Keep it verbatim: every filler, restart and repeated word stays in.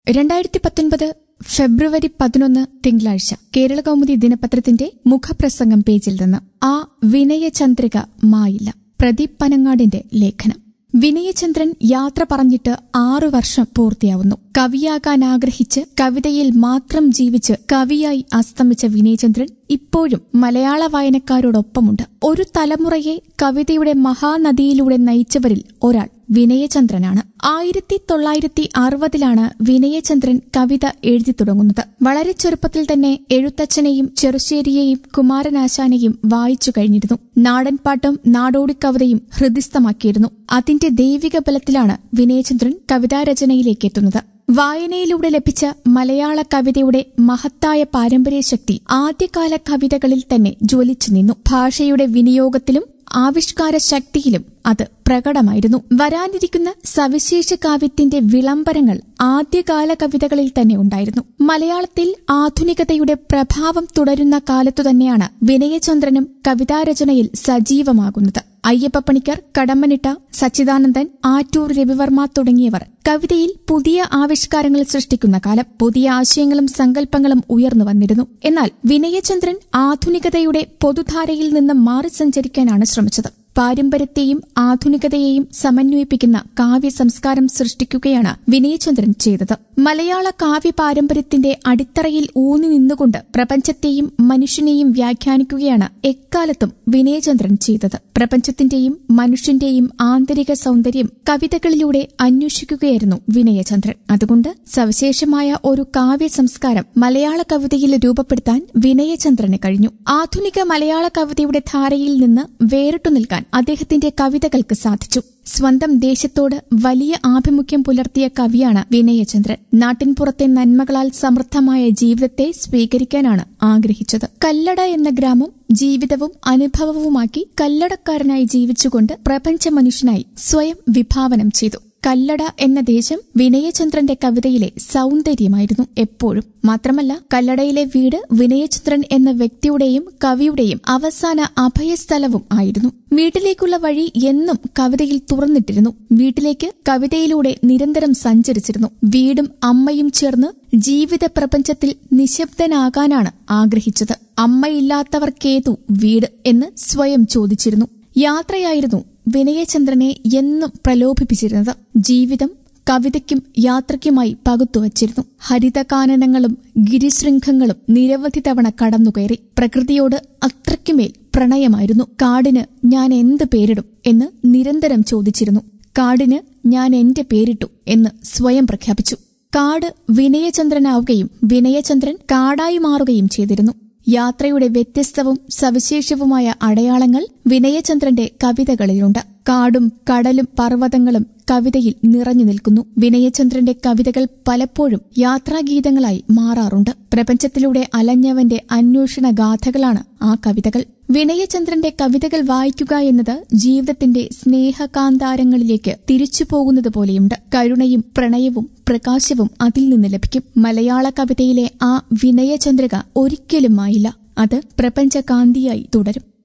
രണ്ടായിരത്തി പത്തൊൻപത് ഫെബ്രുവരി പതിനൊന്ന് തിങ്കളാഴ്ച കേരളകൗമുദി ദിനപത്രത്തിന്റെ മുഖപ്രസംഗം പേജിൽ നിന്ന് ആ വിനയചന്ദ്രിക മായില്ല. പ്രദീപ് പനങ്ങാടിന്റെ ലേഖനം. വിനയചന്ദ്രൻ യാത്ര പറഞ്ഞിട്ട് ആറു വർഷം പൂർത്തിയാവുന്നു. കവിയാകാൻ ആഗ്രഹിച്ച് കവിതയിൽ മാത്രം ജീവിച്ച് കവിയായി അസ്തമിച്ച വിനയചന്ദ്രൻ ഇപ്പോഴും മലയാള വായനക്കാരോടൊപ്പമുണ്ട്. ഒരു തലമുറയെ കവിതയുടെ മഹാനദിയിലൂടെ നയിച്ചവരിൽ ഒരാൾ വിനയചന്ദ്രനാണ്. ആയിരത്തി തൊള്ളായിരത്തി അറുപതിലാണ് വിനയചന്ദ്രൻ കവിത എഴുതി തുടങ്ങുന്നത്. വളരെ ചെറുപ്പത്തിൽ തന്നെ എഴുത്തച്ഛനെയും ചെറുശ്ശേരിയെയും കുമാരനാശാനെയും വായിച്ചു കഴിഞ്ഞിരുന്നു. നാടൻപാട്ടും നാടോടിക്കവിതയും ഹൃദിസ്ഥമാക്കിയിരുന്നു. അതിന്റെ ദൈവിക ബലത്തിലാണ് വിനയചന്ദ്രൻ കവിതാരചനയിലേക്ക് എത്തുന്നത്. വായനയിലൂടെ ലഭിച്ച മലയാള കവിതയുടെ മഹത്തായ പാരമ്പര്യശക്തി ആദ്യകാല കവിതകളിൽ തന്നെ ജ്വലിച്ചു നിന്നു. ഭാഷയുടെ വിനിയോഗത്തിലും ആവിഷ്കാര ശക്തിയിലും അത് പ്രകടമായിരുന്നു. വരാനിരിക്കുന്ന സവിശേഷ കാവ്യത്തിന്റെ വിളംബരങ്ങൾ ആദ്യകാല കവിതകളിൽ തന്നെ ഉണ്ടായിരുന്നു. മലയാളത്തിൽ ആധുനികതയുടെ പ്രഭാവം തുടരുന്ന കാലത്തു തന്നെയാണ് വിനയചന്ദ്രനും കവിതാരചനയിൽ സജീവമാകുന്നത്. അയ്യപ്പപ്പണിക്കർ, കടമ്മനിട്ട, സച്ചിദാനന്ദൻ, ആറ്റൂർ രവിവർമ്മ തുടങ്ങിയവർ കവിതയിൽ പുതിയ ആവിഷ്കാരങ്ങൾ സൃഷ്ടിക്കുന്ന കാലം. പുതിയ ആശയങ്ങളും സങ്കല്പങ്ങളും ഉയർന്നു വന്നിരുന്നു. എന്നാൽ വിനയചന്ദ്രൻ ആധുനികതയുടെ പൊതുധാരയിൽ നിന്ന് മാറി സഞ്ചരിക്കാനാണ് ശ്രമിച്ചത്. പാരമ്പര്യത്തെയും ആധുനികതയെയും സമന്വയിപ്പിക്കുന്ന കാവ്യ സംസ്കാരം സൃഷ്ടിക്കുകയാണ് വിനയചന്ദ്രൻ ചെയ്തത്. മലയാള കാവ്യ പാരമ്പര്യത്തിന്റെ അടിത്തറയിൽ ഊന്നി നിന്നുകൊണ്ട് പ്രപഞ്ചത്തെയും മനുഷ്യനെയും വ്യാഖ്യാനിക്കുകയാണ് എക്കാലത്തും വിനയചന്ദ്രൻ ചെയ്തത്. പ്രപഞ്ചത്തിന്റെയും മനുഷ്യന്റെയും ആന്തരിക സൗന്ദര്യം കവിതകളിലൂടെ അന്വേഷിക്കുകയായിരുന്നു വിനയചന്ദ്രൻ. അതുകൊണ്ട് സവിശേഷമായ ഒരു കാവ്യ സംസ്കാരം മലയാള കവിതയിൽ രൂപപ്പെടുത്താൻ വിനയചന്ദ്രന് കഴിഞ്ഞു. ആധുനിക മലയാള കവിതയുടെ ധാരയിൽ നിന്ന് വേറിട്ടു നിൽക്കാൻ അദ്ദേഹത്തിന്റെ കവിതകൾക്ക് സാധിച്ചു. സ്വന്തം ദേശത്തോട് വലിയ ആഭിമുഖ്യം പുലർത്തിയ കവിയാണ് വിനയചന്ദ്രൻ. നാട്ടിൻപുറത്തെ നന്മകളാൽ സമൃദ്ധമായ ജീവിതത്തെ സ്വീകരിക്കാനാണ് ആഗ്രഹിച്ചത്. കല്ലട എന്ന ഗ്രാമം ജീവിതവും അനുഭവവുമാക്കി കല്ലടക്കാരനായി ജീവിച്ചുകൊണ്ട് പ്രപഞ്ച മനുഷ്യനായി സ്വയം വിഭാവനം ചെയ്തു. കല്ലട എന്ന ദേശം വിനയചന്ദ്രന്റെ കവിതയിലെ സൗന്ദര്യമായിരുന്നു എപ്പോഴും. മാത്രമല്ല, കല്ലടയിലെ വീട് വിനയചന്ദ്രൻ എന്ന വ്യക്തിയുടെയും കവിയുടെയും അവസാന അഭയസ്ഥലവും ആയിരുന്നു. വീട്ടിലേക്കുള്ള വഴി എന്നും കവിതയിൽ തുറന്നിട്ടിരുന്നു. വീട്ടിലേക്ക് കവിതയിലൂടെ നിരന്തരം സഞ്ചരിച്ചിരുന്നു. വീടും അമ്മയും ചേർന്ന് ജീവിത പ്രപഞ്ചത്തിൽ നിശബ്ദനാകാനാണ് ആഗ്രഹിച്ചത്. അമ്മയില്ലാത്തവർക്കേതു വീട് എന്ന് സ്വയം ചോദിച്ചിരുന്നു. യാത്രയായിരുന്നു വിനയചന്ദ്രനെ എന്നും പ്രലോഭിപ്പിച്ചിരുന്നത്. ജീവിതം കവിതയ്ക്കും യാത്രയ്ക്കുമായി പകുത്തുവച്ചിരുന്നു. ഹരിതകാനനങ്ങളും ഗിരിശൃംഖങ്ങളും നിരവധി തവണ കടന്നുകയറി. പ്രകൃതിയോട് അത്രയ്ക്കുമേൽ പ്രണയമായിരുന്നു. കാടിന് ഞാൻ എന്ത് പേരിടും എന്ന് നിരന്തരം ചോദിച്ചിരുന്നു. കാടിന് ഞാൻ എന്റെ പേരിട്ടു എന്ന് സ്വയം പ്രഖ്യാപിച്ചു. കാട് വിനയചന്ദ്രനാവുകയും വിനയചന്ദ്രൻ കാടായി മാറുകയും ചെയ്തിരുന്നു. യാത്രയുടെ വ്യത്യസ്തവും സവിശേഷവുമായ അടയാളങ്ങൾ വിനയചന്ദ്രന്റെ കവിതകളിലുണ്ട്. കാടും കടലും പർവ്വതങ്ങളും കവിതയിൽ നിറഞ്ഞു നിൽക്കുന്നു. വിനയചന്ദ്രന്റെ കവിതകൾ പലപ്പോഴും യാത്രാഗീതങ്ങളായി മാറാറുണ്ട്. പ്രപഞ്ചത്തിലൂടെ അലഞ്ഞവന്റെ അന്വേഷണ ഗാഥകളാണ് ആ കവിതകൾ. വിനയചന്ദ്രന്റെ കവിതകൾ വായിക്കുക എന്നത് ജീവിതത്തിന്റെ സ്നേഹകാന്താരങ്ങളിലേക്ക് തിരിച്ചു പോകുന്നത് പോലെയുണ്ട്. കരുണയും പ്രണയവും പ്രകാശവും അതിൽ നിന്ന് ലഭിക്കും. മലയാള കവിതയിലെ ആ വിനയചന്ദ്രിക ഒരിക്കലും മായില്ല. അത് പ്രപഞ്ചകാന്തിയായി തുടരും.